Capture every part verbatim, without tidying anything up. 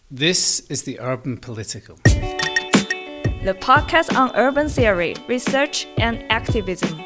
This is the Urban Political, the podcast on urban theory, research, and activism.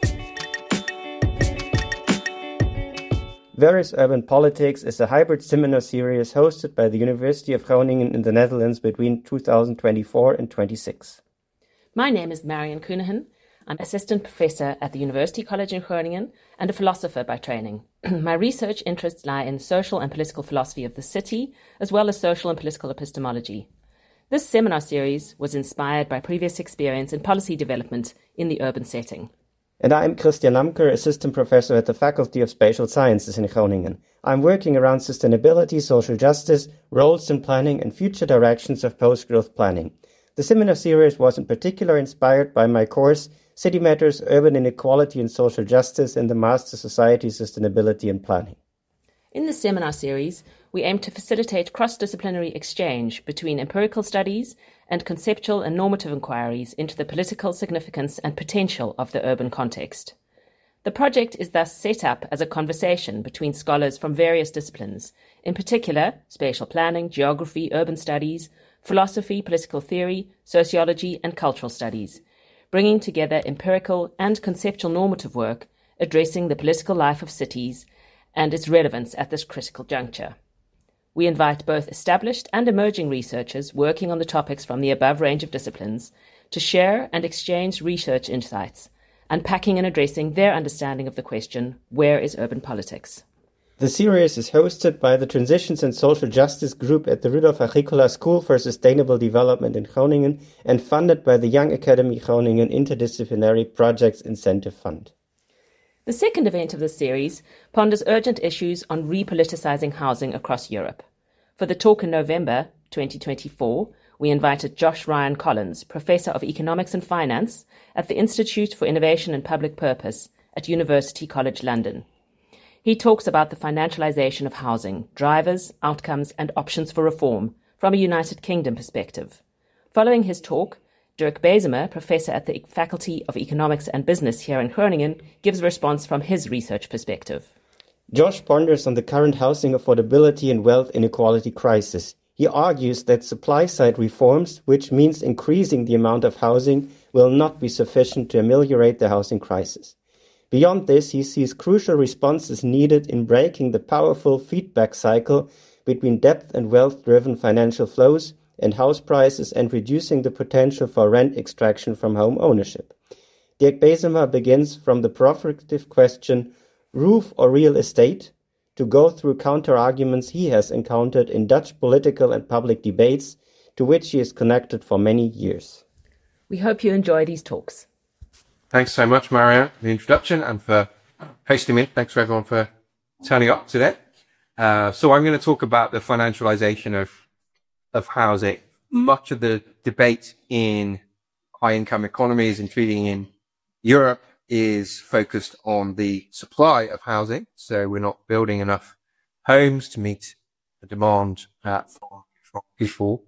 Various Urban Politics is a hybrid seminar series hosted by the University of Groningen in the Netherlands between two thousand twenty-four and twenty-six. My name is Marian Kuhnehan. I'm assistant professor at the University College in Groningen and a philosopher by training. My research interests lie in social and political philosophy of the city, as well as social and political epistemology. This seminar series was inspired by previous experience in policy development in the urban setting. And I'm Christian Lamker, assistant professor at the Faculty of Spatial Sciences in Groningen. I'm working around sustainability, social justice, roles in planning, and future directions of post-growth planning. The seminar series was in particular inspired by my course, City Matters, Urban Inequality and Social Justice in the Master Society Sustainability and Planning. In the seminar series, we aim to facilitate cross-disciplinary exchange between empirical studies and conceptual and normative inquiries into the political significance and potential of the urban context. The project is thus set up as a conversation between scholars from various disciplines, in particular spatial planning, geography, urban studies, philosophy, political theory, sociology, and cultural studies, bringing together empirical and conceptual normative work addressing the political life of cities and its relevance at this critical juncture. We invite both established and emerging researchers working on the topics from the above range of disciplines to share and exchange research insights, unpacking and addressing their understanding of the question, where is urban politics? The series is hosted by the Transitions and Social Justice Group at the Rudolf Agricola School for Sustainable Development in Groningen and funded by the Young Academy Groningen Interdisciplinary Projects Incentive Fund. The second event of this series ponders urgent issues on repoliticizing housing across Europe. For the talk in November twenty twenty-four, we invited Josh Ryan Collins, Professor of Economics and Finance at the Institute for Innovation and Public Purpose at University College London. He talks about the financialization of housing, drivers, outcomes, and options for reform from a United Kingdom perspective. Following his talk, Dirk Bezemer, professor at the Faculty of Economics and Business here in Groningen, gives a response from his research perspective. Josh ponders on the current housing affordability and wealth inequality crisis. He argues that supply-side reforms, which means increasing the amount of housing, will not be sufficient to ameliorate the housing crisis. Beyond this, he sees crucial responses needed in breaking the powerful feedback cycle between depth and wealth-driven financial flows and house prices and reducing the potential for rent extraction from home ownership. Dirk Bezemer begins from the provocative question, roof or real estate, to go through counter-arguments he has encountered in Dutch political and public debates, to which he is connected for many years. We hope you enjoy these talks. Thanks so much, Mario, for the introduction and for hosting me. Thanks for everyone for turning up today. Uh, so I'm going to talk about the financialization of of housing. Much of the debate in high-income economies, including in Europe, is focused on the supply of housing. So we're not building enough homes to meet the demand uh, for, for people.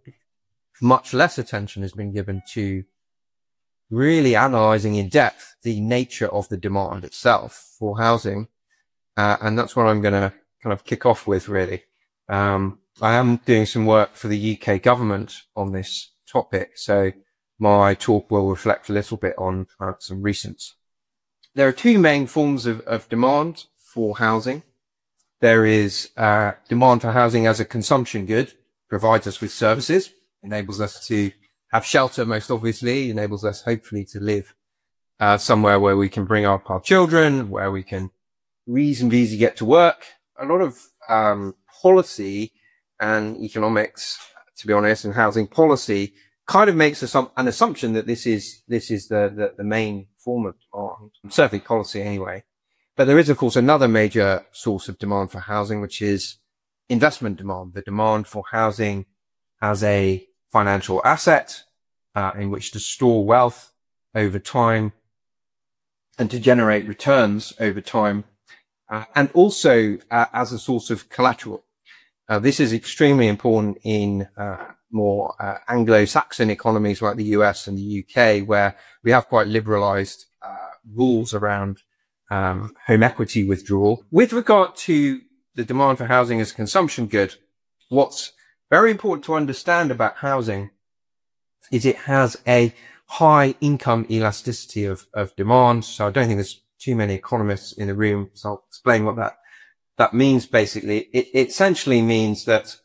Much less attention has been given to really analysing in depth the nature of the demand itself for housing. Uh, and that's what I'm going to kind of kick off with, really. Um, I am doing some work for the U K government on this topic, so my talk will reflect a little bit on uh, some recent. There are two main forms of, of demand for housing. There is uh, demand for housing as a consumption good, provides us with services, enables us to have shelter, most obviously, enables us hopefully to live uh, somewhere where we can bring up our children, where we can reasonably easy get to work. A lot of um, policy and economics, to be honest, and housing policy kind of makes assum- an assumption that this is this is the, the, the main form of demand, certainly policy anyway. But there is, of course, another major source of demand for housing, which is investment demand, the demand for housing as a financial asset uh, in which to store wealth over time and to generate returns over time, uh, and also uh, as a source of collateral. Uh, this is extremely important in uh, more uh, Anglo-Saxon economies like the U S and the U K, where we have quite liberalized uh, rules around um, home equity withdrawal. With regard to the demand for housing as a consumption good, what's Very important to understand about housing is it has a high income elasticity of, of demand. So I don't think there's too many economists in the room. So I'll explain what that, that means. Basically, it, it essentially means that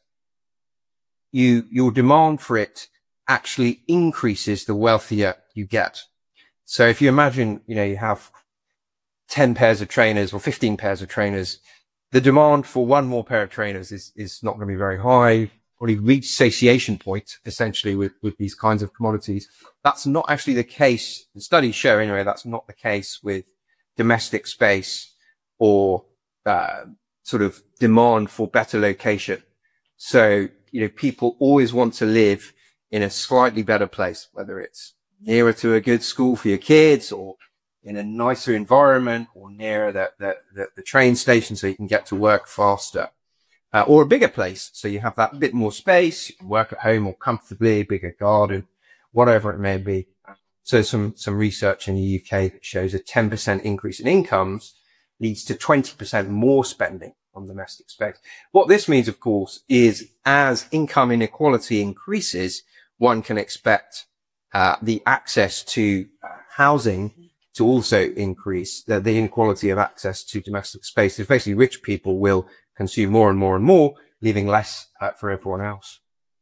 you, your demand for it actually increases the wealthier you get. So if you imagine, you know, you have ten pairs of trainers or fifteen pairs of trainers, the demand for one more pair of trainers is, is not going to be very high. Or you reach satiation point essentially with, with these kinds of commodities. That's not actually the case. The studies show anyway, that's not the case with domestic space or, uh, sort of demand for better location. So, you know, people always want to live in a slightly better place, whether it's nearer to a good school for your kids or in a nicer environment or nearer the, the, the, the train station so you can get to work faster. Uh, or a bigger place, so you have that bit more space, you can work at home more comfortably, bigger garden, whatever it may be. So some, some research in the U K that shows a ten percent increase in incomes leads to twenty percent more spending on domestic space. What this means, of course, is as income inequality increases, one can expect uh, the access to uh, housing to also increase, the, the inequality of access to domestic space. So basically, rich people will consume more and more and more, leaving less uh, for everyone else.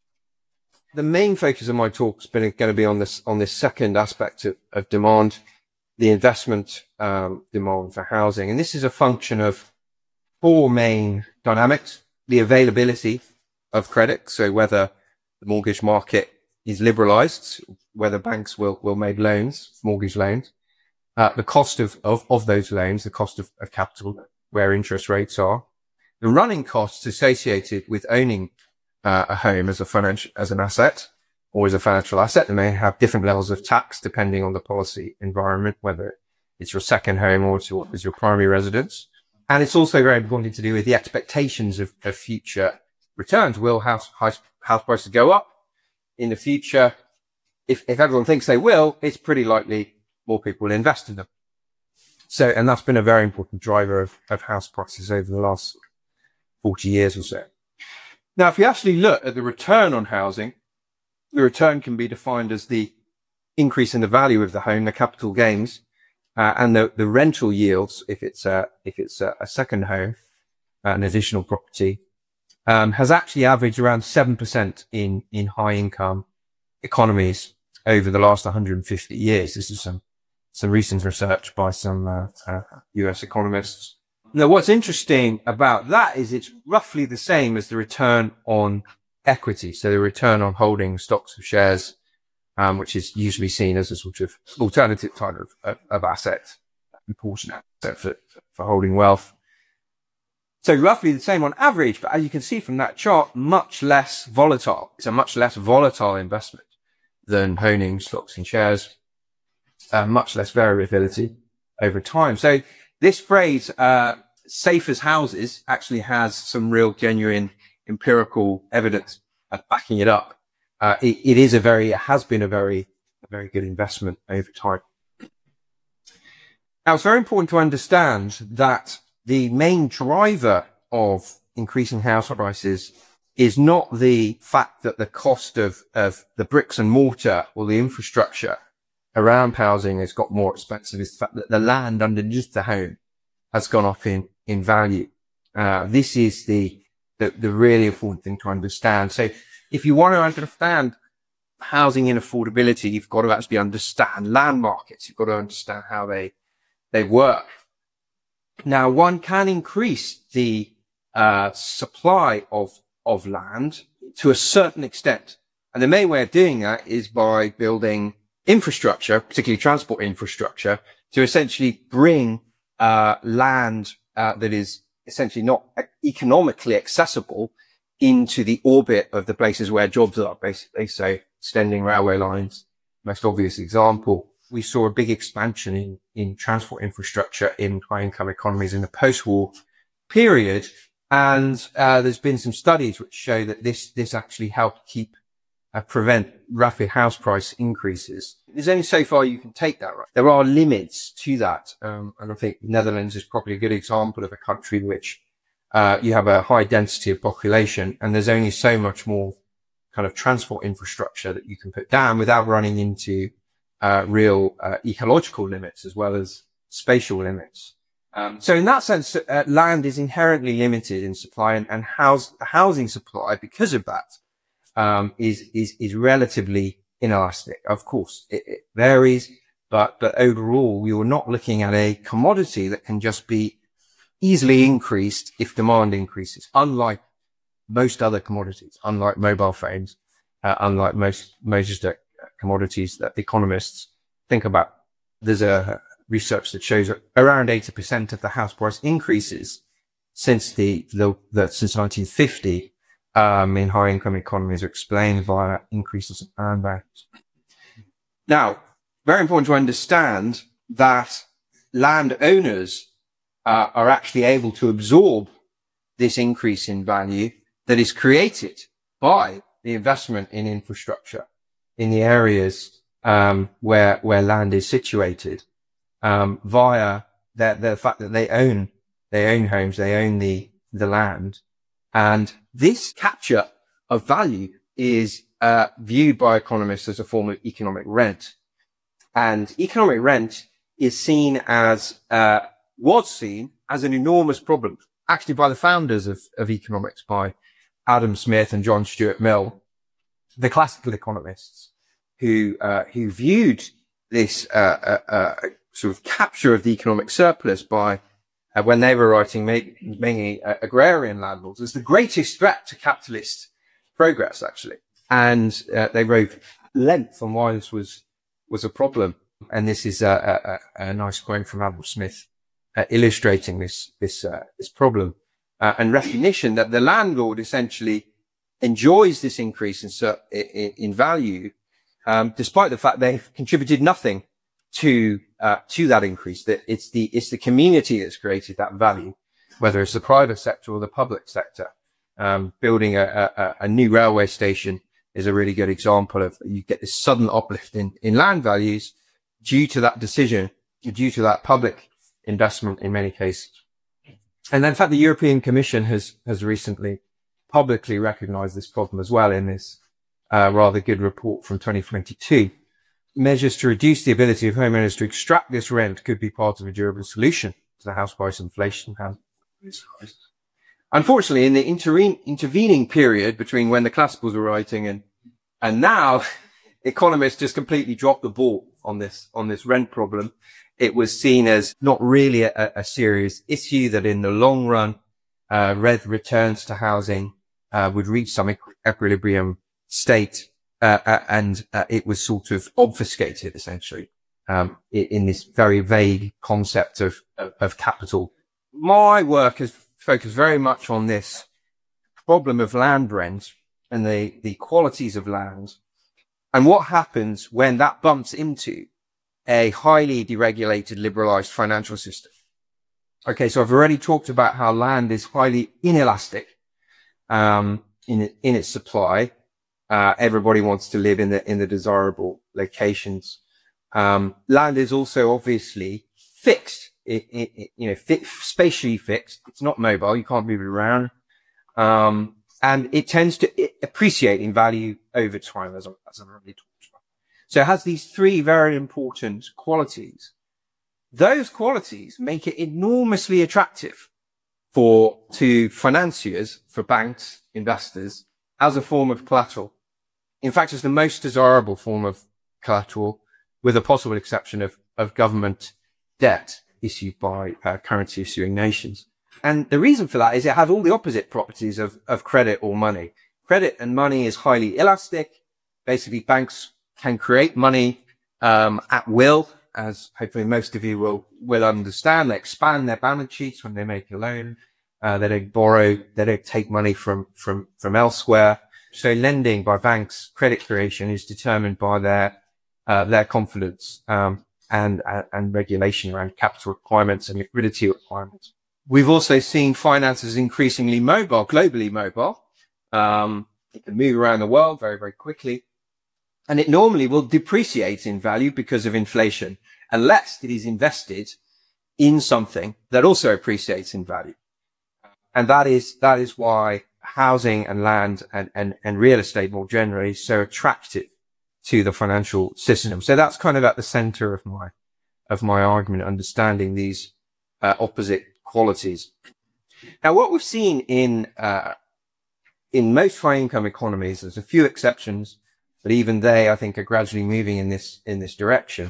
The main focus of my talk is going to be on this, on this second aspect of, of demand, the investment um, demand for housing. And this is a function of four main dynamics: the availability of credit, so whether the mortgage market is liberalized, whether banks will, will make loans, mortgage loans, uh, the cost of, of, of those loans, the cost of, of capital, where interest rates are, the running costs associated with owning uh, a home as a financial, as an asset or as a financial asset. They may have different levels of tax depending on the policy environment, whether it's your second home or it's your, it's your primary residence. And it's also very important to do with the expectations of, of future returns. Will house, house, house prices go up in the future? If, if everyone thinks they will, it's pretty likely more people will invest in them. So, and that's been a very important driver of, of house prices over the last forty years or so. Now, if you actually look at the return on housing, the return can be defined as the increase in the value of the home, the capital gains, uh, and the, the rental yields, if it's a, if it's a, a second home, uh, an additional property, um, has actually averaged around seven percent in, in high income economies over the last one hundred fifty years. This is some, some recent research by some, uh, uh, U S economists. Now, what's interesting about that is it's roughly the same as the return on equity. So the return on holding stocks of shares, um, which is usually seen as a sort of alternative type of, of, of asset, important asset for, for holding wealth. So roughly the same on average, but as you can see from that chart, much less volatile. It's a much less volatile investment than owning stocks and shares, uh, much less variability over time. So this phrase, uh, safe as houses, actually has some real genuine empirical evidence uh, backing it up. Uh, it, it is a very, it has been a very, a very good investment over time. Now, it's very important to understand that the main driver of increasing house prices is not the fact that the cost of, of the bricks and mortar or the infrastructure around housing has got more expensive. It's the fact that the land underneath the home has gone up in, in value. Uh, this is the, the, the really important thing to understand. So if you want to understand housing and affordability, you've got to actually understand land markets. You've got to understand how they, they work. Now, one can increase the, uh, supply of, of land to a certain extent. And the main way of doing that is by building infrastructure, particularly transport infrastructure, to essentially bring uh land uh, that is essentially not economically accessible into the orbit of the places where jobs are, basically. So extending railway lines, most obvious example. We saw a big expansion in, in transport infrastructure in high income economies in the post-war period. And uh, there's been some studies which show that this, this actually helped keep Uh, prevent rapid house price increases. There's only so far you can take that, right? There are limits to that. Um, and I think Netherlands is probably a good example of a country which uh, you have a high density of population, and there's only so much more kind of transport infrastructure that you can put down without running into uh, real uh, ecological limits as well as spatial limits. Um, so in that sense, uh, land is inherently limited in supply, and, and house, housing supply, because of that, um, is, is, is relatively inelastic. Of course, it, it varies, but, but overall, you're not looking at a commodity that can just be easily increased if demand increases, unlike most other commodities, unlike mobile phones, uh, unlike most, most uh, commodities that economists think about. There's a research that shows that around eighty percent of the house price increases since the, the, the since nineteen fifty, um, in high income economies are explained via increases in land values. Now, very important to understand that landowners uh, are actually able to absorb this increase in value that is created by the investment in infrastructure in the areas um, where where land is situated, um, via the, the fact that they own they own homes, they own the the land, and this capture of value is uh, viewed by economists as a form of economic rent, and economic rent is seen as uh, was seen as an enormous problem, actually by the founders of, of economics, by Adam Smith and John Stuart Mill, the classical economists, who uh, who viewed this uh, uh, uh, sort of capture of the economic surplus by uh, when they were writing mainly uh, agrarian landlords as the greatest threat to capitalist progress, actually. And uh, they wrote length on why this was was a problem. And this is a, a, a nice quote from Adam Smith uh, illustrating this this uh, this problem. Uh, and recognition that the landlord essentially enjoys this increase in, in, in value, um, despite the fact they've contributed nothing to, uh, to that increase. That it's the, it's the community that's created that value, whether it's the private sector or the public sector. Um, building a, a, a new railway station is a really good example of, you get this sudden uplift in, in land values due to that decision, due to that public investment in many cases. And then, in fact, the European Commission has, has recently publicly recognized this problem as well in this uh, rather good report from twenty twenty-two. Measures to reduce the ability of homeowners to extract this rent could be part of a durable solution to the house price inflation. Unfortunately, in the interim, intervening period between when the classicals were writing and, and now, economists just completely dropped the ball on this, on this rent problem. It was seen as not really a, a serious issue, that in the long run, uh, returns to housing, uh, would reach some equilibrium state, uh, uh, and, uh, it was sort of obfuscated essentially, um, in, in this very vague concept of, of, of capital. My work has focused very much on this problem of land rent and the, the qualities of land, and what happens when that bumps into a highly deregulated, liberalized financial system. Okay, so I've already talked about how land is highly inelastic, um, in, in its supply. Uh, everybody wants to live in the, in the desirable locations. Um, land is also obviously fixed, it, it, it, you know, fi- spatially fixed. It's not mobile. You can't move it around. Um, and it tends to appreciate in value over time, as, I, as I've already talked about. So it has these three very important qualities. Those qualities make it enormously attractive for, to financiers, for banks, investors, as a form of collateral. In fact, it's the most desirable form of collateral, with a possible exception of, of government debt issued by uh, currency issuing nations. And the reason for that is it has all the opposite properties of, of credit or money. Credit and money is highly elastic. Basically, banks can create money um, at will, as hopefully most of you will will understand. They expand their balance sheets when they make a loan. Uh, they don't borrow. They don't take money from from from elsewhere. So lending by banks, credit creation, is determined by their uh, their confidence um, and uh, and regulation around capital requirements and liquidity requirements. We've also seen finances increasingly mobile, globally mobile. Um, it can move around the world very very quickly. And it normally will depreciate in value because of inflation, unless it is invested in something that also appreciates in value. And that is, that is why housing and land and, and, and real estate more generally is so attractive to the financial system. So that's kind of at the center of my, of my argument, understanding these uh, opposite qualities. Now, what we've seen in, uh, in most high income economies, there's a few exceptions, but even they, I think, are gradually moving in this, in this direction,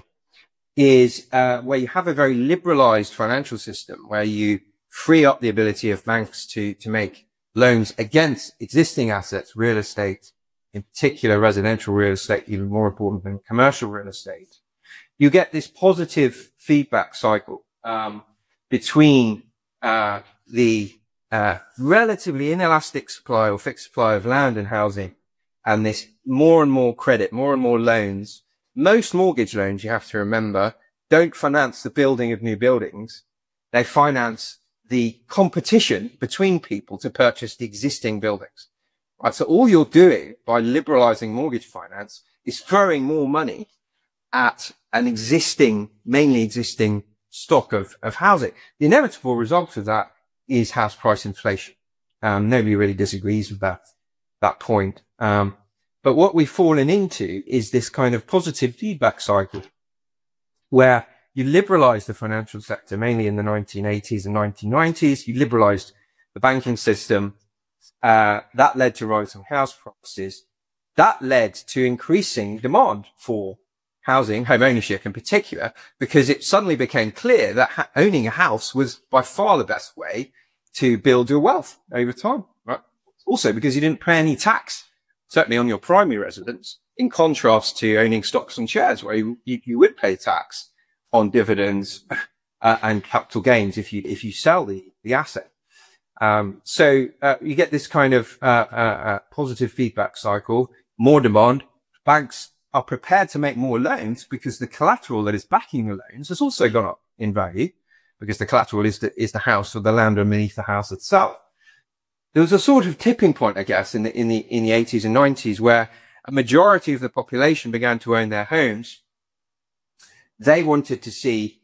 is, uh, where you have a very liberalized financial system where you free up the ability of banks to, to make loans against existing assets, real estate, in particular residential real estate, even more important than commercial real estate. You get this positive feedback cycle, um, between, uh, the, uh, relatively inelastic supply or fixed supply of land and housing and this more and more credit, more and more loans. Most mortgage loans, you have to remember, don't finance the building of new buildings. They finance the competition between people to purchase the existing buildings. Right. So all you're doing by liberalizing mortgage finance is throwing more money at an existing, mainly existing stock of, of housing. The inevitable result of that is house price inflation. Um, nobody really disagrees with that, that point. Um, but what we've fallen into is this kind of positive feedback cycle where you liberalized the financial sector, mainly in the nineteen eighties and nineteen nineties. You liberalized the banking system. Uh, that led to rising house prices. That led to increasing demand for housing, home ownership in particular, because it suddenly became clear that ha- owning a house was by far the best way to build your wealth over time, right? Also because you didn't pay any tax, certainly on your primary residence, in contrast to owning stocks and shares where you, you, you would pay tax on dividends uh, and capital gains if you, if you sell the, the asset. Um, so, uh, you get this kind of, uh, uh, uh, positive feedback cycle, more demand. Banks are prepared to make more loans because the collateral that is backing the loans has also gone up in value because the collateral is the, is the house or the land underneath the house itself. There was a sort of tipping point, I guess, in the, in the, in the eighties and nineties where a majority of the population began to own their homes. They wanted to see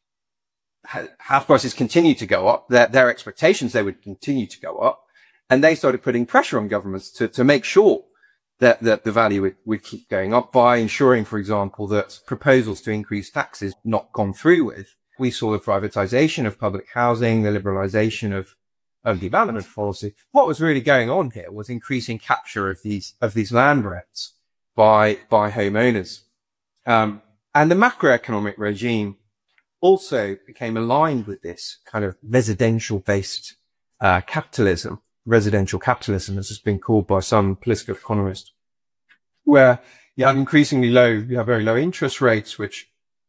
house prices continue to go up. Their, their expectations, they would continue to go up. And they started putting pressure on governments to, to make sure that, that the value would, would keep going up by ensuring, for example, that proposals to increase taxes not gone through with. We saw the privatization of public housing, the liberalization of, of development policy. What was really going on here was increasing capture of these, of these land rents by, by homeowners. Um, and the macroeconomic regime also became aligned with this kind of residential based, uh, capitalism, residential capitalism, as it's been called by some political economists, where you have increasingly low, you have very low interest rates, which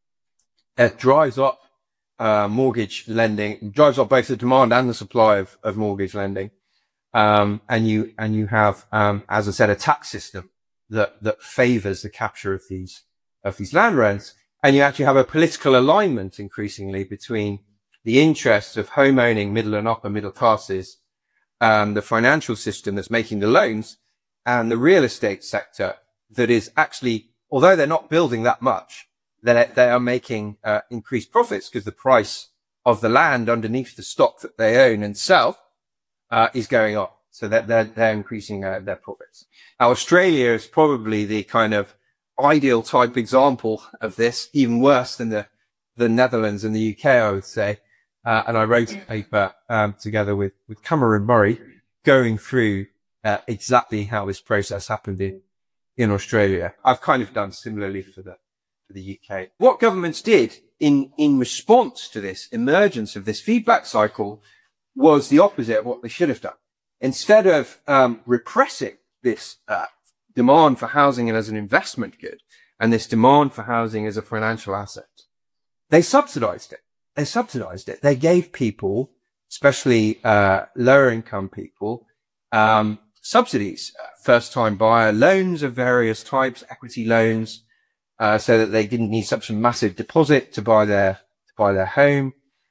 uh, drives up, uh, mortgage lending, drives up both the demand and the supply of, of mortgage lending. Um, and you, and you have, um, as I said, a tax system that, that favors the capture of these, of these land rents. And you actually have a political alignment increasingly between the interests of home owning middle and upper middle classes, um, the financial system that's making the loans, and the real estate sector that is actually, although they're not building that much, they they are making uh, increased profits because the price of the land underneath the stock that they own and sell uh, is going up. So that they're, they're increasing uh, their profits. Now, Australia is probably the kind of ideal type example of this, even worse than the, the Netherlands and the U K, I would say. Uh, and I wrote a paper, um, together with, with Cameron Murray going through, uh, exactly how this process happened in, in Australia. I've kind of done similarly for the, for the U K. What governments did in, in response to this emergence of this feedback cycle was the opposite of what they should have done. Instead of, um, repressing this, uh, demand for housing as an investment good and this demand for housing as a financial asset, they subsidized it. They subsidized it. They gave people, especially uh lower income people, um subsidies, uh, first time buyer loans of various types, equity loans, uh so that they didn't need such a massive deposit to buy their to buy their home.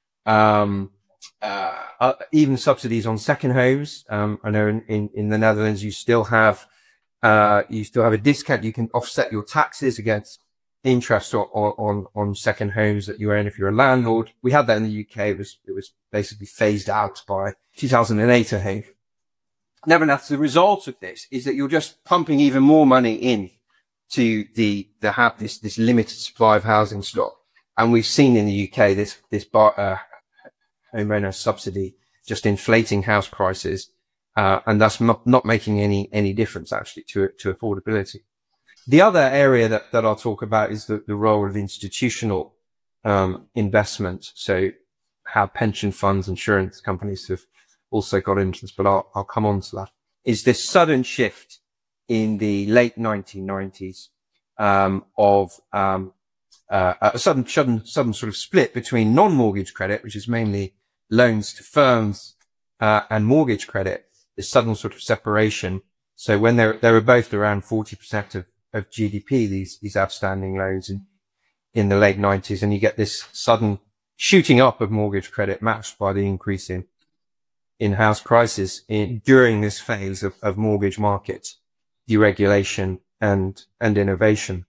Um uh, uh even subsidies on second homes. Um I know in, in, in the Netherlands you still have Uh, you still have a discount. You can offset your taxes against interest on, on, on second homes that you own if you're a landlord. We had that in the U K. It was, it was basically phased out by two thousand eight, I think. Nevertheless, the result of this is that you're just pumping even more money in to the, the have this, this limited supply of housing stock. And we've seen in the U K this, this bar, uh, homeowner subsidy just inflating house prices, uh, and thus not, not making any, any difference actually to, to affordability. The other area that, that I'll talk about is the, the role of institutional, um, investment. So how pension funds, insurance companies have also got into this, but I'll, I'll come on to that. Is this sudden shift in the late nineteen nineties, um, of, um, uh, a sudden, sudden, sudden sort of split between non-mortgage credit, which is mainly loans to firms, uh, and mortgage credit, this sudden sort of separation. So when they they were both around forty percent of, of G D P, these, these outstanding loans in, in the late nineties, and you get this sudden shooting up of mortgage credit matched by the increase in, in house prices in, during this phase of, of mortgage market deregulation and, and innovation.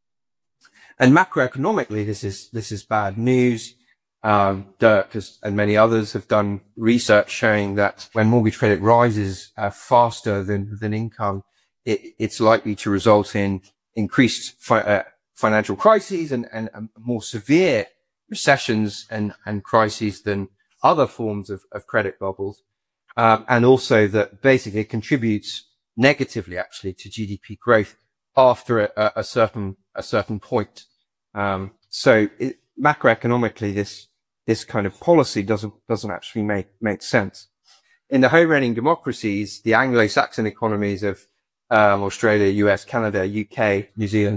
And macroeconomically, this is, this is bad news. Um, Dirk has, and many others have done research showing that when mortgage credit rises uh, faster than, than income, it, it's likely to result in increased fi- uh, financial crises and, and, and more severe recessions and, and crises than other forms of, of credit bubbles. Um, and also that basically it contributes negatively actually to G D P growth after a, a certain, a certain point. Um, so it, macroeconomically, this, this kind of policy doesn't, doesn't actually make, make sense. In the home renting democracies, the Anglo-Saxon economies of, um, Australia, U S, Canada, U K, New Zealand,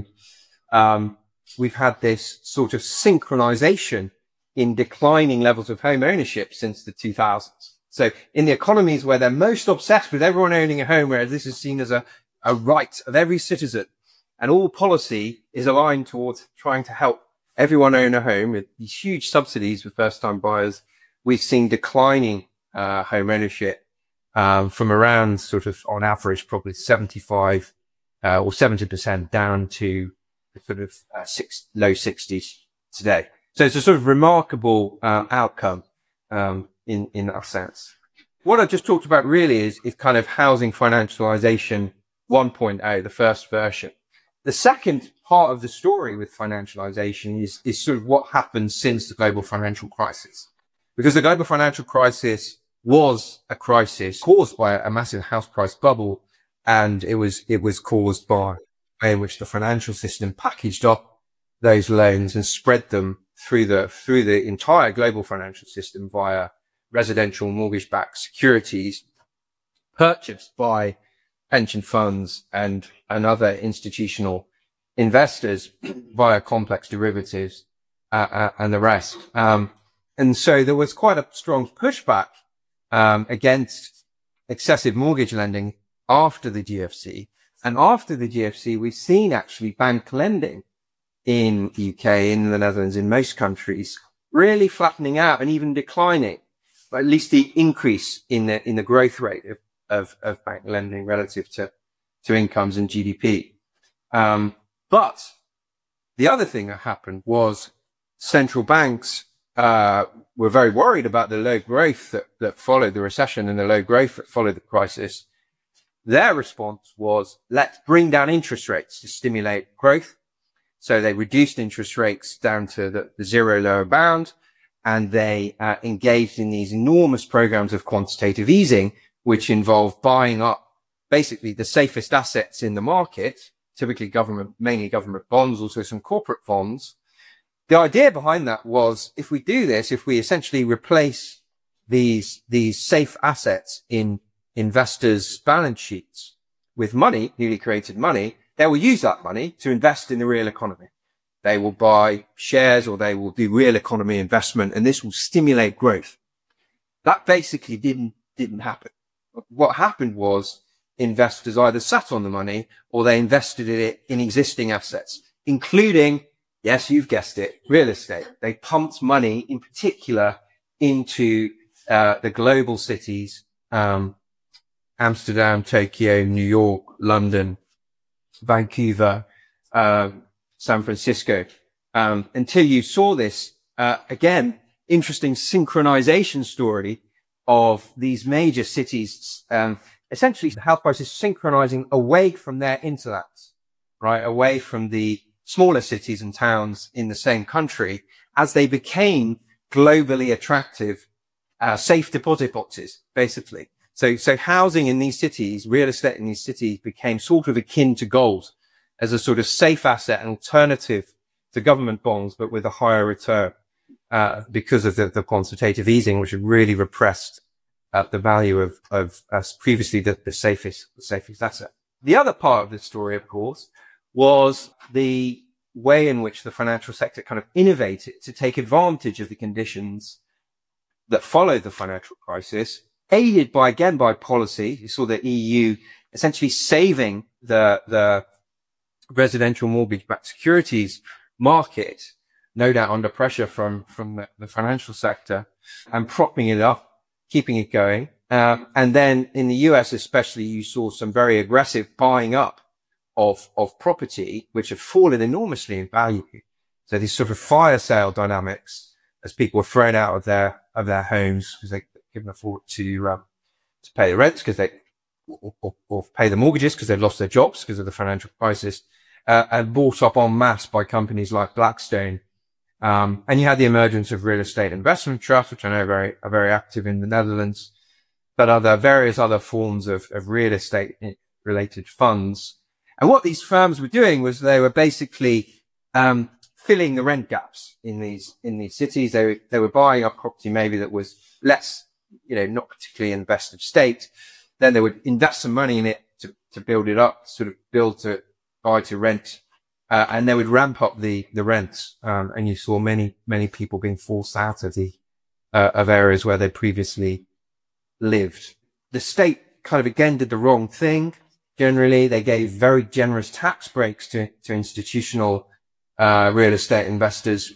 um, we've had this sort of synchronization in declining levels of home ownership since the two thousands. So in the economies where they're most obsessed with everyone owning a home, where this is seen as a, a right of every citizen, and all policy is aligned towards trying to help everyone own a home with these huge subsidies for first-time buyers, we've seen declining uh, home ownership um, from around sort of on average probably seventy-five uh, or seventy percent down to sort of uh, six, low sixties today. So it's a sort of remarkable um, outcome um, in in that sense. What I just talked about really is is kind of housing financialization one point oh, the first version. The second part of the story with financialization is, is sort of what happened since the global financial crisis. Because the global financial crisis was a crisis caused by a massive house price bubble, and it was, it was caused by the way in which the financial system packaged up those loans and spread them through the, through the entire global financial system via residential mortgage-backed securities purchased by pension funds and, and other institutional investors via complex derivatives, uh, uh, and the rest. Um, and so there was quite a strong pushback, um, against excessive mortgage lending after the G F C. And after the G F C, we've seen actually bank lending in the U K, in the Netherlands, in most countries, really flattening out and even declining, but at least the increase in the, in the growth rate of, of, of bank lending relative to, to incomes and G D P. Um, but the other thing that happened was central banks, uh, were very worried about the low growth that, that followed the recession and the low growth that followed the crisis. Their response was, let's bring down interest rates to stimulate growth. So they reduced interest rates down to the, the zero lower bound, and they uh, engaged in these enormous programs of quantitative easing, which involve buying up basically the safest assets in the market, typically government, mainly government bonds, also some corporate bonds. The idea behind that was, if we do this, if we essentially replace these, these safe assets in investors' balance sheets with money, newly created money, they will use that money to invest in the real economy. They will buy shares or they will do real economy investment, and this will stimulate growth. That basically didn't, didn't happen. What happened was investors either sat on the money or they invested it in existing assets, including, yes, you've guessed it, real estate. They pumped money in particular into uh, the global cities, um, Amsterdam, Tokyo, New York, London, Vancouver, um, San Francisco. Um, until you saw this, uh, again, interesting synchronization story of these major cities, um, essentially the health crisis synchronizing away from their hinterlands, right? Away from the smaller cities and towns in the same country as they became globally attractive, uh, safe deposit boxes, basically. So, so housing in these cities, real estate in these cities became sort of akin to gold as a sort of safe asset and alternative to government bonds, but with a higher return, uh, because of the, the quantitative easing, which had really repressed uh, the value of, of uh, previously the, the safest, the safest asset. The other part of the story, of course, was the way in which the financial sector kind of innovated to take advantage of the conditions that followed the financial crisis, aided by, again, by policy. You saw the E U essentially saving the, the residential mortgage-backed securities market, no doubt under pressure from, from the, the financial sector, and propping it up, keeping it going. Um, and then in the U S especially, you saw some very aggressive buying up of, of property, which had fallen enormously in value. So these sort of fire sale dynamics as people were thrown out of their, of their homes because they couldn't afford to, um, to pay the rents because they, or, or, or pay the mortgages because they'd lost their jobs because of the financial crisis, uh, and bought up en masse by companies like Blackstone. Um, and you had the emergence of real estate investment trusts, which I know are very, are very active in the Netherlands, but other various other forms of, of real estate related funds. And what these firms were doing was they were basically, um, filling the rent gaps in these, in these cities. They were, they were buying up property maybe that was less, you know, not particularly in the best of state. Then they would invest some money in it to, to build it up, sort of build to buy to rent. Uh, and they would ramp up the, the rents. Um, and you saw many, many people being forced out of the, uh, of areas where they previously lived. The state kind of again did the wrong thing. Generally, they gave very generous tax breaks to, to institutional, uh, real estate investors.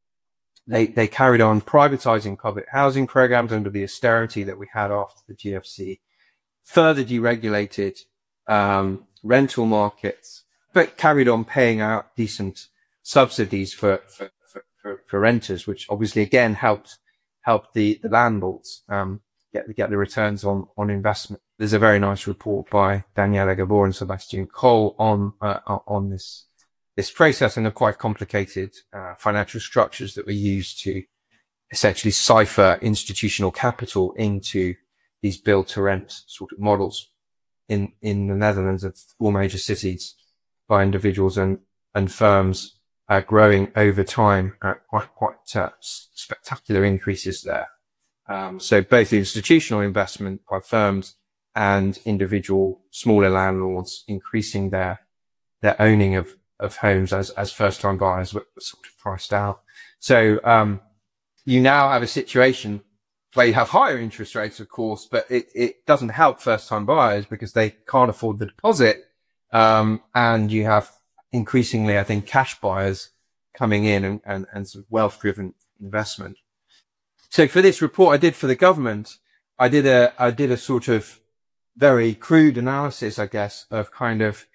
They, they carried on privatizing public housing programs under the austerity that we had after the G F C, further deregulated, um, rental markets, but carried on paying out decent subsidies for, for, for, for, for renters, which obviously again helped, helped the, the landlords, um, get, get the returns on, on investment. There's a very nice report by Daniela Gabor and Sebastian Cole on, uh, on this, this process and the quite complicated, uh, financial structures that were used to essentially cipher institutional capital into these build to rent sort of models in, in the Netherlands of all major cities, by individuals and, and firms, uh, growing over time at quite, quite, uh, spectacular increases there. Um, so both institutional investment by firms and individual smaller landlords increasing their, their owning of, of homes as, as first time buyers were sort of priced out. So, um, you now have a situation where you have higher interest rates, of course, but it, it doesn't help first time buyers because they can't afford the deposit. Um, and you have increasingly, I think, cash buyers coming in and, and, and sort of wealth driven investment. So for this report I did for the government, I did a, I did a sort of very crude analysis, I guess, of kind of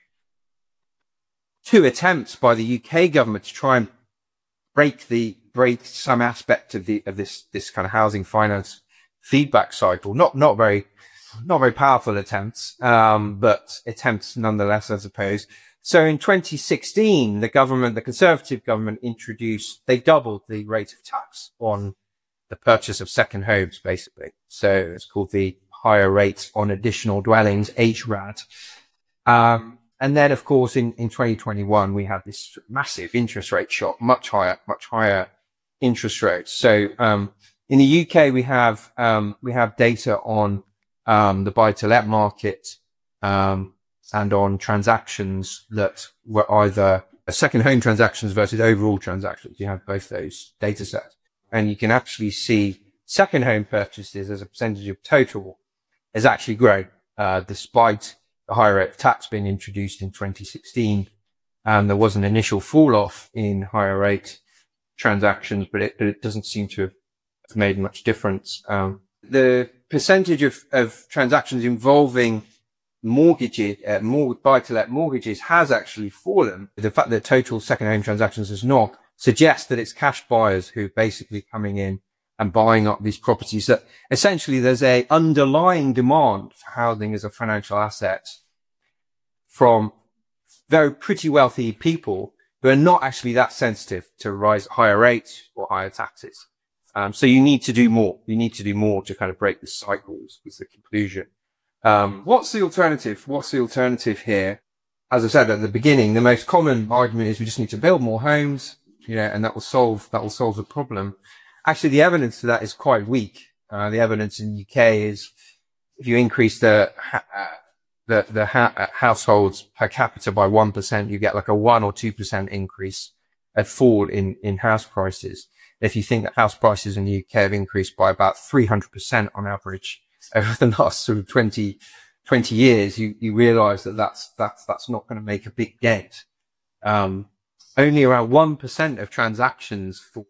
two attempts by the U K government to try and break the, break some aspect of the, of this, this kind of housing finance feedback cycle. Not, not very, Not very powerful attempts, um, but attempts nonetheless, I suppose. So in twenty sixteen, the government, the Conservative government introduced, they doubled the rate of tax on the purchase of second homes, basically. So it's called the Higher Rate on Additional Dwellings, H R A D. Um, and then, of course, in, in twenty twenty-one, we had this massive interest rate shock, much higher, much higher interest rates. So, um, in the U K, we have, um, we have data on Um, the buy-to-let market, um, and on transactions that were either second home transactions versus overall transactions. You have both those data sets, and you can actually see second home purchases as a percentage of total has actually grown, uh, despite the higher rate of tax being introduced in twenty sixteen. And there was an initial fall off in higher rate transactions, but it, but it doesn't seem to have made much difference. Um, the percentage of, of transactions involving mortgages, uh, more buy-to-let mortgages has actually fallen. The fact that total second home transactions has not suggests that it's cash buyers who are basically coming in and buying up these properties. That essentially there's a underlying demand for housing as a financial asset from very pretty wealthy people who are not actually that sensitive to rise higher rates or higher taxes. Um, so you need to do more. You need to do more to kind of break the cycles, is the conclusion. Um, what's the alternative? What's the alternative here? As I said at the beginning, the most common argument is we just need to build more homes, you know, and that will solve, that will solve the problem. Actually, the evidence to that is quite weak. Uh, the evidence in the U K is if you increase the, uh, the, the ha- households per capita by one percent, you get like a one or two percent increase, a fall in, in house prices. If you think that house prices in the U K have increased by about three hundred percent on average over the last sort of twenty, twenty years, you, you realize that that's, that's, that's not going to make a big dent. Um, only around one percent of transactions for,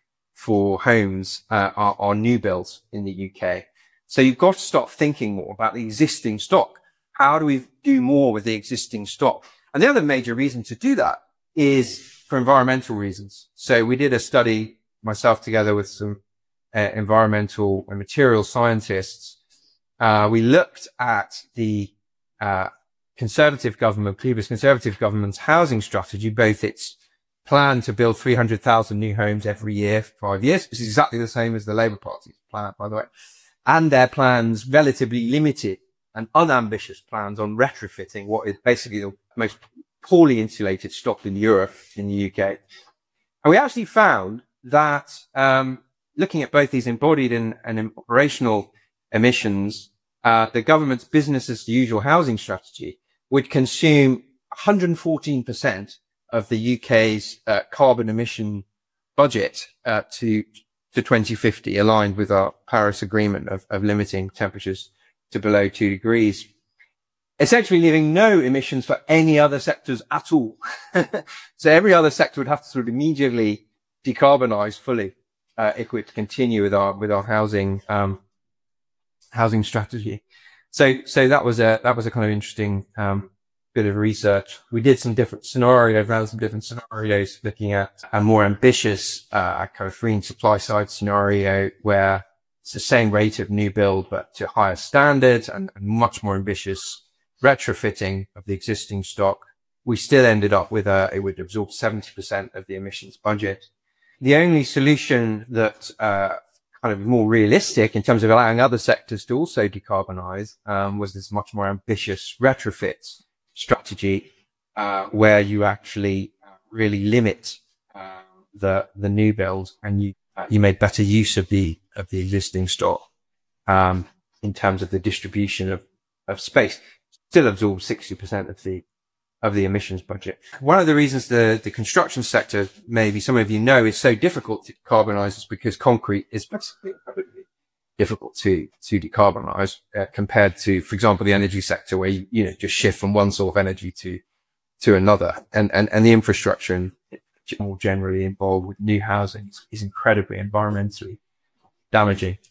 for homes, uh, are, are new builds in the U K. So you've got to start thinking more about the existing stock. How do we do more with the existing stock? And the other major reason to do that is for environmental reasons. So we did a study, myself together with some uh, environmental and material scientists. Uh, we looked at the, uh, conservative government, previous conservative government's housing strategy, both its plan to build three hundred thousand new homes every year for five years, which is exactly the same as the Labour Party's plan, by the way, and their plans, relatively limited and unambitious plans on retrofitting what is basically the most poorly insulated stock in Europe, in the U K. And we actually found that, um, looking at both these embodied and, and operational emissions, uh, the government's business as usual housing strategy would consume one hundred fourteen percent of the U K's uh, carbon emission budget uh, to to twenty fifty, aligned with our Paris Agreement of, of limiting temperatures to below two degrees, essentially leaving no emissions for any other sectors at all. So every other sector would have to sort of immediately decarbonize fully uh, if we were to continue with our with our housing um, housing strategy. So so that was a that was a kind of interesting um, bit of research. We did some different scenarios, ran some different scenarios, looking at a more ambitious uh, kind of free and supply side scenario where it's the same rate of new build but to higher standards, and, and much more ambitious retrofitting of the existing stock. We still ended up with a it would absorb seventy percent of the emissions budget. The only solution that uh kind of more realistic in terms of allowing other sectors to also decarbonize um, was this much more ambitious retrofit strategy, uh, where you actually really limit uh, the the new build, and you uh, you made better use of the of the existing stock um, in terms of the distribution of of space. Still absorbs sixty percent of the of the emissions budget. One of the reasons the, the construction sector, maybe some of you know, is so difficult to decarbonize is because concrete is basically difficult to, to decarbonize uh, compared to, for example, the energy sector, where you, you know, just shift from one sort of energy to, to another. And, and, and the infrastructure and more generally involved with new housing is incredibly environmentally damaging.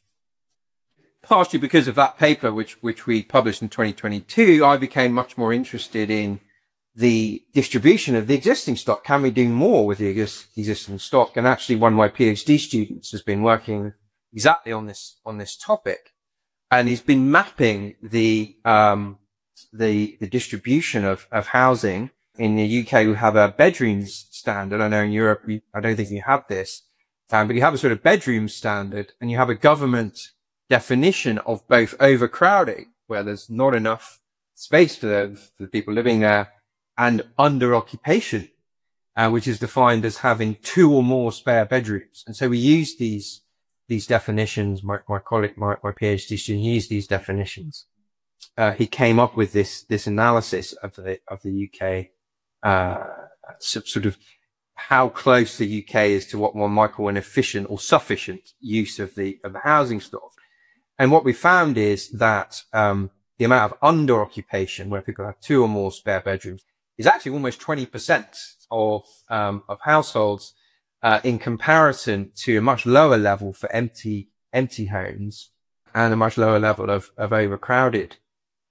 Partially because of that paper, which, which we published in twenty twenty-two, I became much more interested in the distribution of the existing stock. Can we do more with the existing stock? And actually one of my PhD students has been working exactly on this, on this topic. And he's been mapping the, um, the, the distribution of, of housing. In the U K, we have a bedrooms standard. I know in Europe, we, I don't think you have this, um, but you have a sort of bedroom standard, and you have a government definition of both overcrowding, where there's not enough space for the, for the people living there, and under occupation, uh, which is defined as having two or more spare bedrooms. And so we use these, these definitions. My, my colleague, my, my PhD student used these definitions. Uh, he came up with this, this analysis of the, of the U K, uh, sort of how close the U K is to what one might call an efficient or sufficient use of the, of the housing stock. And what we found is that, um, the amount of under occupation, where people have two or more spare bedrooms, is actually almost twenty percent of, um, of households, uh, in comparison to a much lower level for empty, empty homes, and a much lower level of, of overcrowded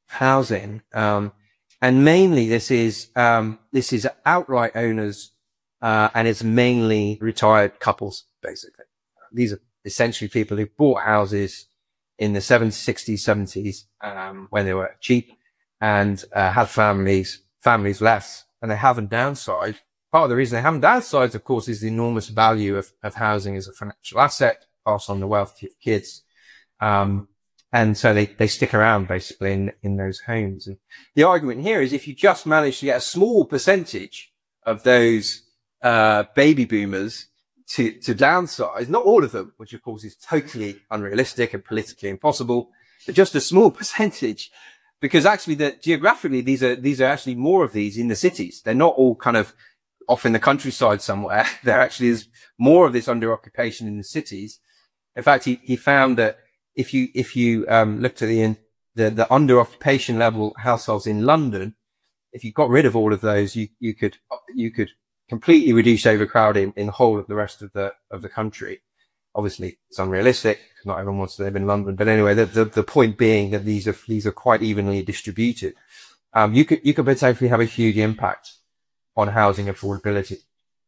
housing. Um, and mainly this is, um, this is outright owners, uh, and it's mainly retired couples, basically. These are essentially people who bought houses in the seventies, sixties, seventies, um, when they were cheap and, uh, had families, families left, and they haven't downsized. Part of the reason they haven't downsized, of course, is the enormous value of, of housing as a financial asset, pass on the wealth to kids. Um, and so they, they stick around basically in, in those homes. And the argument here is if you just manage to get a small percentage of those, uh, baby boomers to, to downsize, not all of them, which of course is totally unrealistic and politically impossible, but just a small percentage, because actually that geographically, these are, these are actually more of these in the cities. They're not all kind of off in the countryside somewhere. There actually is more of this under occupation in the cities. In fact, he, he found that if you, if you, um, looked at the, the, the under occupation level households in London, if you got rid of all of those, you, you could, you could completely reduce overcrowding in the whole of the rest of the, of the country. Obviously, it's unrealistic. Not everyone wants to live in London. But anyway, the, the, the point being that these are, these are quite evenly distributed. Um, you could, you could potentially have a huge impact on housing affordability.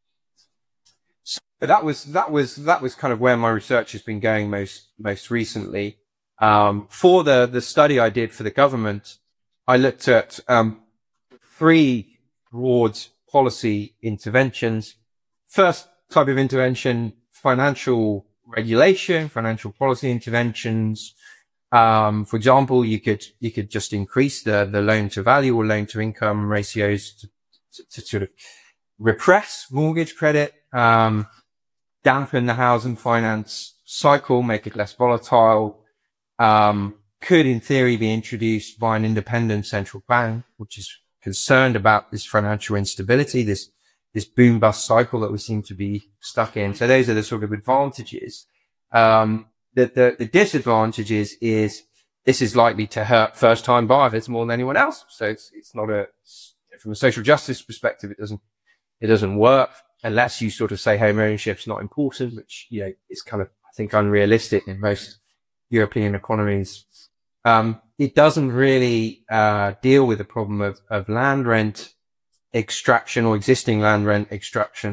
So that was, that was, that was kind of where my research has been going most, most recently. Um, for the, the study I did for the government, I looked at, um, three broad policy interventions. First type of intervention, financial regulation, financial policy interventions. Um, for example, you could, you could just increase the, the loan to value or loan to income ratios to, to, to sort of repress mortgage credit, um, dampen the housing finance cycle, make it less volatile, um, could in theory be introduced by an independent central bank, which is concerned about this financial instability, this, this boom bust cycle that we seem to be stuck in. So those are the sort of advantages. Um, the, the, the disadvantages is this is likely to hurt first time buyers more than anyone else. So it's, it's not a, from a social justice perspective, it doesn't, it doesn't work unless you sort of say home ownership's not important, which, you know, is kind of, I think, unrealistic in most European economies. Um, it doesn't really, uh, deal with the problem of, of land rent extraction or existing land rent extraction.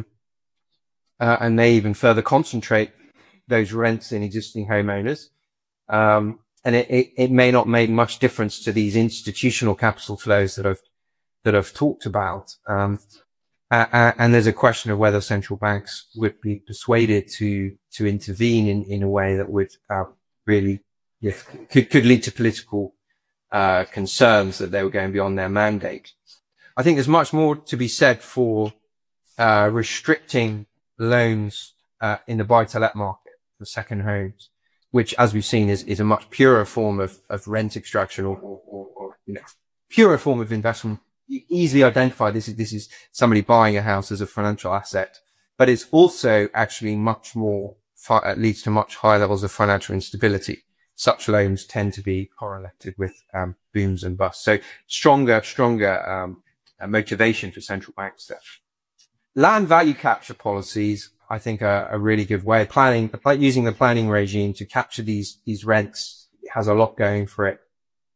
Uh, and they even further concentrate those rents in existing homeowners. Um, and it, it, it may not make much difference to these institutional capital flows that I've, that I've talked about. Um, uh, and there's a question of whether central banks would be persuaded to, to intervene in, in a way that would, uh, really, yeah, could, could lead to political, uh, concerns that they were going beyond their mandate. I think there's much more to be said for, uh, restricting loans, uh, in the buy-to-let market for second homes, which, as we've seen, is, is a much purer form of, of rent extraction or, or, or, or, you know, purer form of investment. You easily identify this is, this is somebody buying a house as a financial asset, but it's also actually much more, uh, leads to much higher levels of financial instability. Such loans tend to be correlated with, um, booms and busts. So stronger, stronger, um, uh, motivation for central banks there. Land value capture policies, I think, are a really good way. Planning, using the planning regime to capture these, these rents has a lot going for it.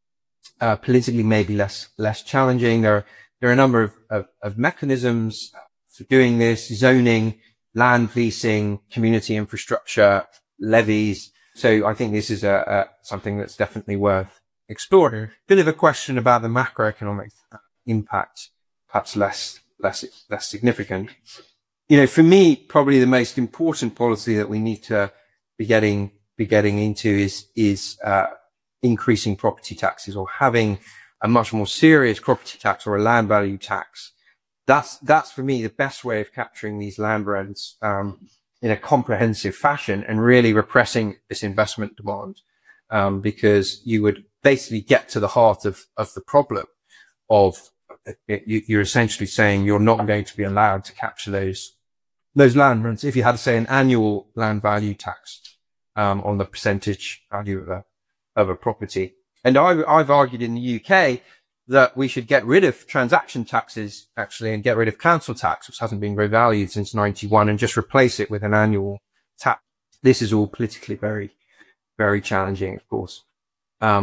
Uh, politically maybe less, less challenging. There are, there are a number of, of, of mechanisms for doing this: zoning, land leasing, community infrastructure, levies. So I think this is a, a something that's definitely worth exploring. Bit of a question about the macroeconomic impact, perhaps less, less, less significant. You know, for me, probably the most important policy that we need to be getting, be getting into is, is, uh, increasing property taxes, or having a much more serious property tax or a land value tax. That's, that's for me the best way of capturing these land rents, um, in a comprehensive fashion and really repressing this investment demand. Um, because you would basically get to the heart of, of the problem of, you, you're essentially saying you're not going to be allowed to capture those, those land rents if you had to say an annual land value tax, um, on the percentage value of a, of a property. And I, I've argued in the U K that we should get rid of transaction taxes actually and get rid of council tax, which hasn't been revalued since ninety-one, and just replace it with an annual tax. This is all politically very, very challenging, of course. Um,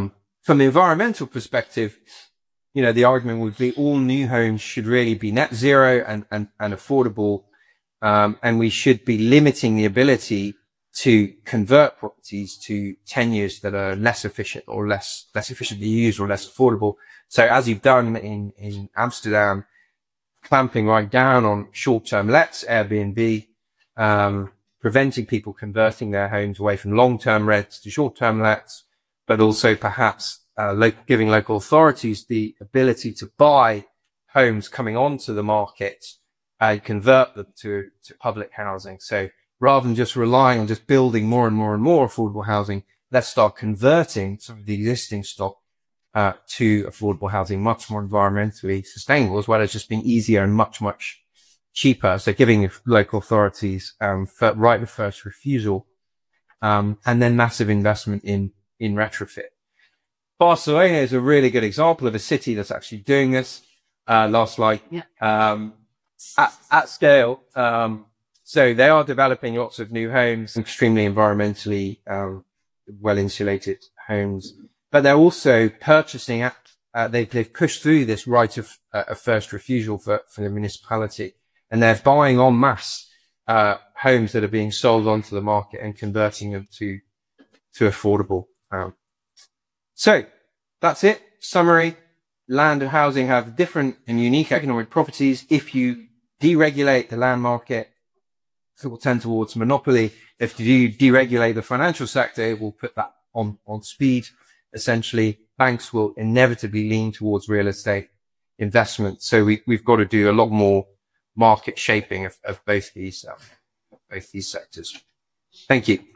from the environmental perspective, you know, the argument would be all new homes should really be net zero and, and, and affordable. Um, and we should be limiting the ability to convert properties to tenures that are less efficient or less, less efficiently used or less affordable. So as you've done in, in Amsterdam, clamping right down on short-term lets, Airbnb, um, preventing people converting their homes away from long-term rents to short-term lets, but also perhaps uh, lo- giving local authorities the ability to buy homes coming onto the market and convert them to, to public housing. So rather than just relying on just building more and more and more affordable housing, let's start converting some of the existing stock uh, to affordable housing, much more environmentally sustainable, as well as just being easier and much, much cheaper. So giving local authorities um, for, right of first refusal, um, and then massive investment in, in retrofit. Barcelona is a really good example of a city that's actually doing this. Uh, last slide. Yeah. Um, at, at scale. Um, so they are developing lots of new homes, extremely environmentally, um, well insulated homes, but they're also purchasing at, uh, they've, they've pushed through this right of, uh, of first refusal for, for the municipality, and they're buying en masse, uh, homes that are being sold onto the market and converting them to, to affordable. Um, so that's it. Summary. Land and housing have different and unique economic properties. If you deregulate the land market, it will tend towards monopoly. If you deregulate the financial sector, it will put that on, on speed. Essentially, banks will inevitably lean towards real estate investment. So we, we've got to do a lot more market shaping of, of both these, um, both these sectors. Thank you.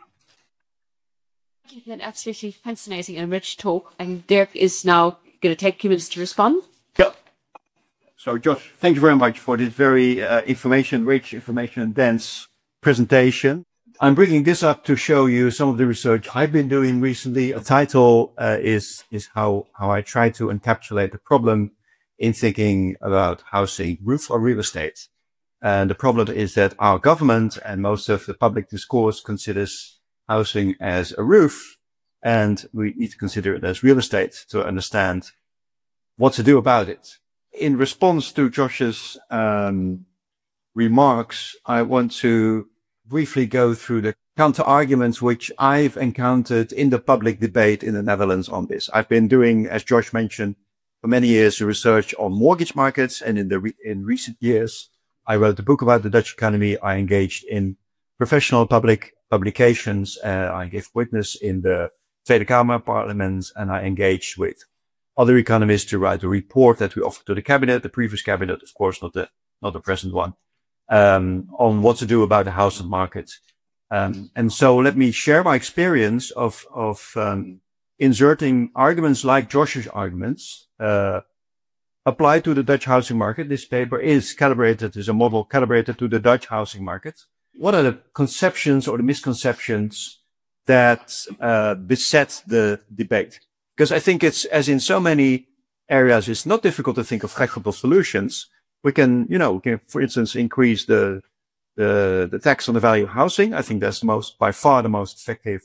Thank you for that absolutely fascinating and rich talk. And Dirk is now going to take a few minutes to respond. Yeah. So, Josh, thank you very much for this very uh, information-rich, information-dense presentation. I'm bringing this up to show you some of the research I've been doing recently. The title uh, is is how how I try to encapsulate the problem in thinking about housing, roof or real estate. And the problem is that our government and most of the public discourse considers housing as a roof, and we need to consider it as real estate to understand what to do about it. In response to Josh's um, remarks, I want to briefly go through the counter arguments which I've encountered in the public debate in the Netherlands on this. I've been doing, as Josh mentioned, for many years research on mortgage markets, and in the re- in recent years, I wrote a book about the Dutch economy. I engaged in professional public publications. Uh, I gave witness in the Tweede Kamer Parliament, and I engaged with other economists to write a report that we offered to the cabinet, the previous cabinet, of course, not the not the present one, um, on what to do about the housing market. Um, and so let me share my experience of of um, inserting arguments like Josh's arguments uh, applied to the Dutch housing market. This paper is calibrated, is a model calibrated to the Dutch housing market. What are the conceptions or the misconceptions that uh, beset the debate? Because I think it's, as in so many areas, it's not difficult to think of flexible solutions. We can, you know, we can, for instance, increase the, the, the tax on the value of housing. I think that's most, by far the most effective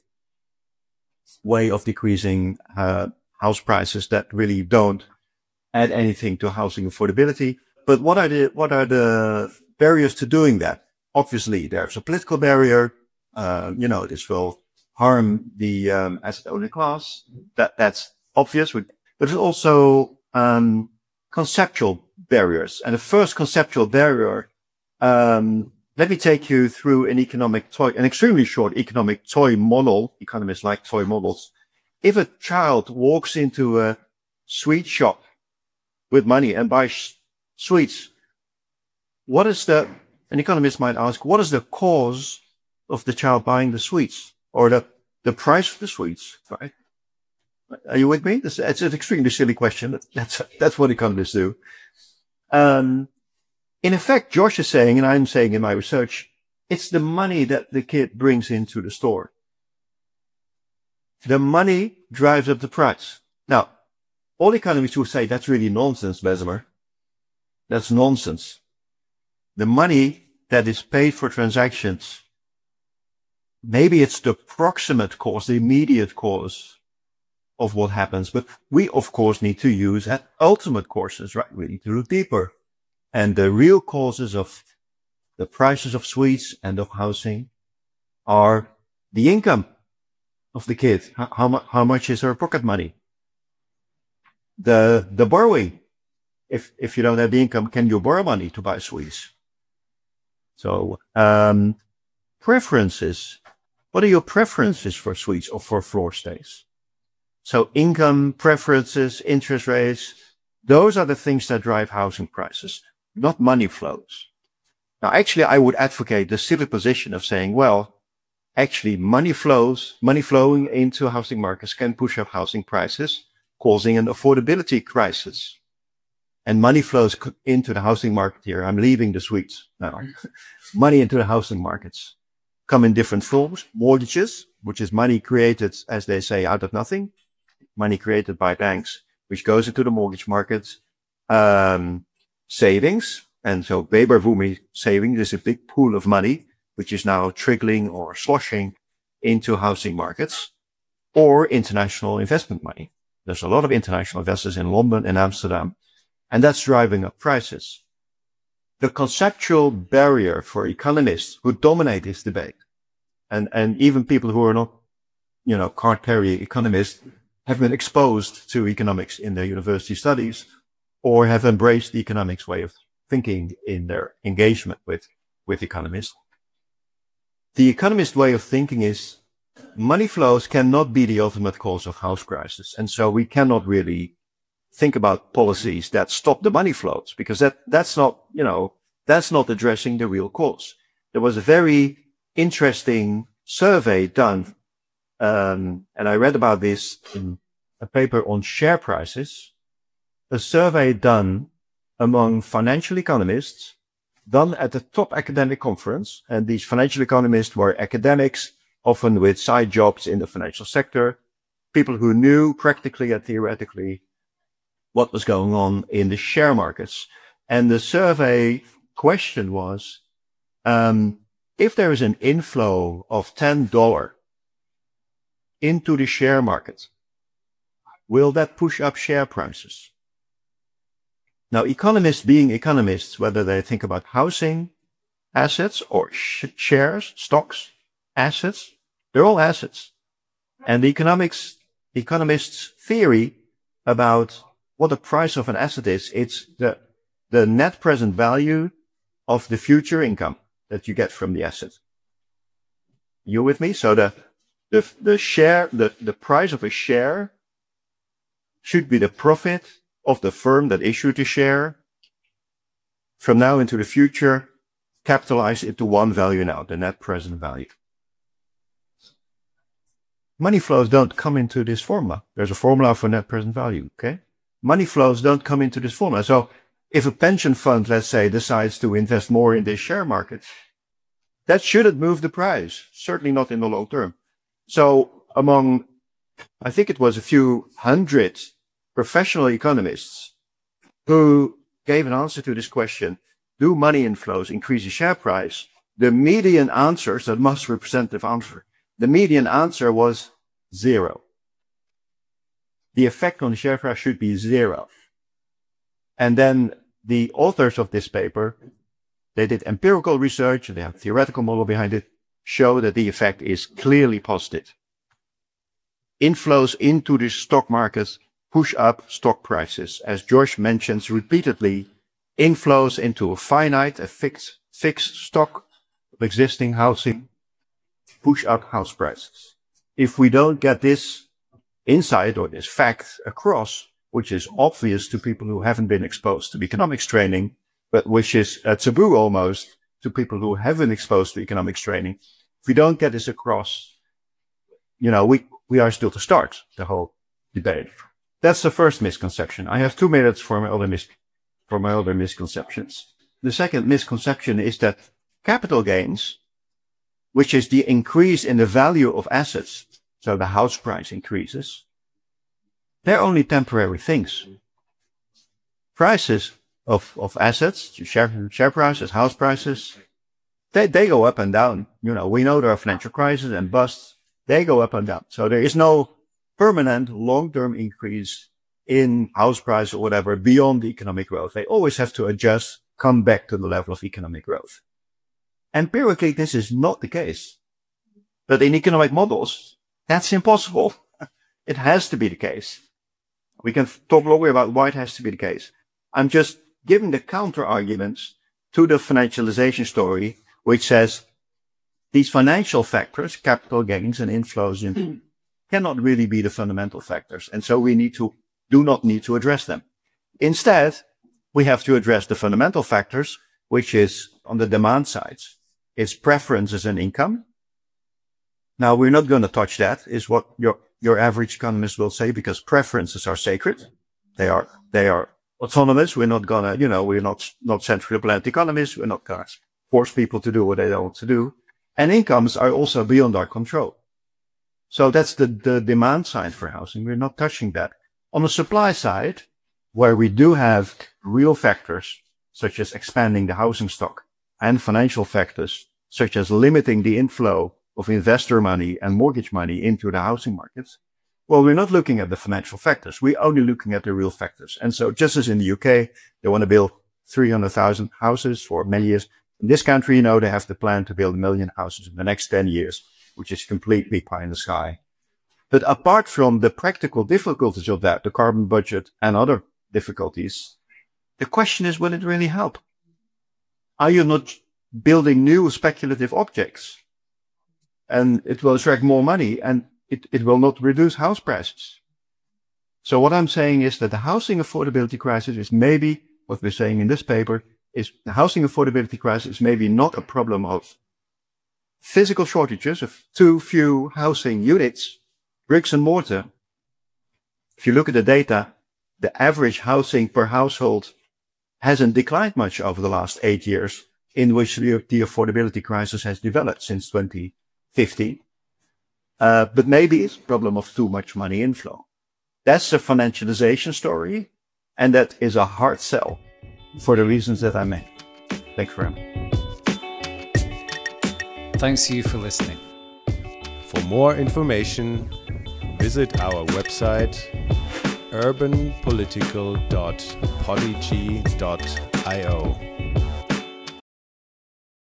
way of decreasing, uh, house prices that really don't add anything to housing affordability. But what are the, what are the barriers to doing that? Obviously, there's a political barrier. Uh, you know, this will harm the um, asset owner class. That that's obvious. But there's also um, conceptual barriers. And the first conceptual barrier, um, let me take you through an economic toy, an extremely short economic toy model. Economists like toy models. If a child walks into a sweet shop with money and buys sweets, what is the An economist might ask, what is the cause of the child buying the sweets, or the, the price of the sweets, right? Are you with me? This, it's an extremely silly question. That's, that's what economists do. Um, in effect, Josh is saying, and I'm saying in my research, it's the money that the kid brings into the store. The money drives up the price. Now, all economists will say that's really nonsense, Bessemer. That's nonsense. The money that is paid for transactions, maybe it's the proximate cause, the immediate cause of what happens, but we of course need to use at ultimate courses, right? We need to look deeper. And the real causes of the prices of sweets and of housing are the income of the kid. How, how, mu- how much is her pocket money? The, the borrowing. If, if you don't have the income, can you borrow money to buy sweets? So, um, preferences. What are your preferences for sweets or for floor stays? So income, preferences, interest rates, those are the things that drive housing prices, not money flows. Now, actually, I would advocate the silly position of saying, well, actually, money flows, money flowing into housing markets can push up housing prices, causing an affordability crisis. And money flows into the housing market here. I'm leaving the sweets now. Money into the housing markets come in different forms. Mortgages, which is money created, as they say, out of nothing. Money created by banks, which goes into the mortgage market. Um, savings. And so Weber-Wunmi savings is a big pool of money, which is now trickling or sloshing into housing markets, or international investment money. There's a lot of international investors in London and Amsterdam, and that's driving up prices. The conceptual barrier for economists who dominate this debate, and, and even people who are not, you know, card-carrying economists, have been exposed to economics in their university studies or have embraced the economics way of thinking in their engagement with, with economists. The economist way of thinking is money flows cannot be the ultimate cause of house crisis. And so we cannot really think about policies that stop the money flows because that, that's not, you know, that's not addressing the real cause. There was a very interesting survey done, um, and I read about this in a paper on share prices, a survey done among financial economists done at the top academic conference. And these financial economists were academics, often with side jobs in the financial sector, people who knew practically and theoretically what was going on in the share markets. And the survey question was, um, if there is an inflow of ten dollars into the share market, will that push up share prices? Now, economists being economists, whether they think about housing, assets, or sh- shares, stocks, assets, they're all assets. And the economics, economists' theory about what the price of an asset is, it's the, the net present value of the future income that you get from the asset. You with me? So the, the, the share, the, the price of a share should be the profit of the firm that issued the share from now into the future, capitalize it to one value now, the net present value. Money flows don't come into this formula. There's a formula for net present value, okay? Money flows don't come into this formula. So if a pension fund, let's say, decides to invest more in this share market, that shouldn't move the price, certainly not in the long term. So among, I think it was a few hundred professional economists who gave an answer to this question, do money inflows increase the share price? The median answer, so the most representative answer, the median answer was zero. The effect on the share price should be zero. And then the authors of this paper, they did empirical research, they have a theoretical model behind it, show that the effect is clearly positive. Inflows into the stock market push up stock prices. As George mentions repeatedly, inflows into a finite, a fixed, fixed stock of existing housing push up house prices. If we don't get this insight or this fact across, which is obvious to people who haven't been exposed to economics training, but which is a taboo almost to people who haven't been exposed to economics training, if we don't get this across, you know, we, we are still to start the whole debate. That's the first misconception. I have two minutes for my other mis- for my other misconceptions. The second misconception is that capital gains, which is the increase in the value of assets, so the house price increases, they're only temporary things. Prices of, of assets, share, share prices, house prices, they, they go up and down. You know, we know there are financial crises and busts. They go up and down. So there is no permanent long-term increase in house price or whatever beyond the economic growth. They always have to adjust, come back to the level of economic growth. Empirically, this is not the case. But in economic models, that's impossible. It has to be the case. We can talk longer about why it has to be the case. I'm just giving the counter arguments to the financialization story, which says these financial factors, capital gains and inflows in, cannot really be the fundamental factors. And so we need to, do not need to address them. Instead, we have to address the fundamental factors, which is on the demand side. It's preferences and income. Now, we're not going to touch that, is what your, your average economist will say, because preferences are sacred. They are, they are autonomous. We're not gonna, you know, we're not, not centrally planned economists. We're not gonna force people to do what they don't want to do. And incomes are also beyond our control. So that's the, the demand side for housing. We're not touching that. On the supply side, where we do have real factors, such as expanding the housing stock, and financial factors, such as limiting the inflow of investor money and mortgage money into the housing markets, well, we're not looking at the financial factors. We're only looking at the real factors. And so just as in the U K, they want to build three hundred thousand houses for many years. In this country, you know, they have the plan to build a million houses in the next ten years, which is completely pie in the sky. But apart from the practical difficulties of that, the carbon budget and other difficulties, the question is, will it really help? Are you not building new speculative objects? And it will attract more money, and it, it will not reduce house prices. So what I'm saying is that the housing affordability crisis is maybe, what we're saying in this paper, is the housing affordability crisis is maybe not a problem of physical shortages of too few housing units, bricks and mortar. If you look at the data, the average housing per household hasn't declined much over the last eight years, in which the, the affordability crisis has developed since twenty fifteen. Uh, but maybe it's a problem of too much money inflow. That's a financialization story, and that is a hard sell for the reasons that I made. Thanks very much. Thanks to you for listening. For more information, visit our website urban political dot podigy dot io.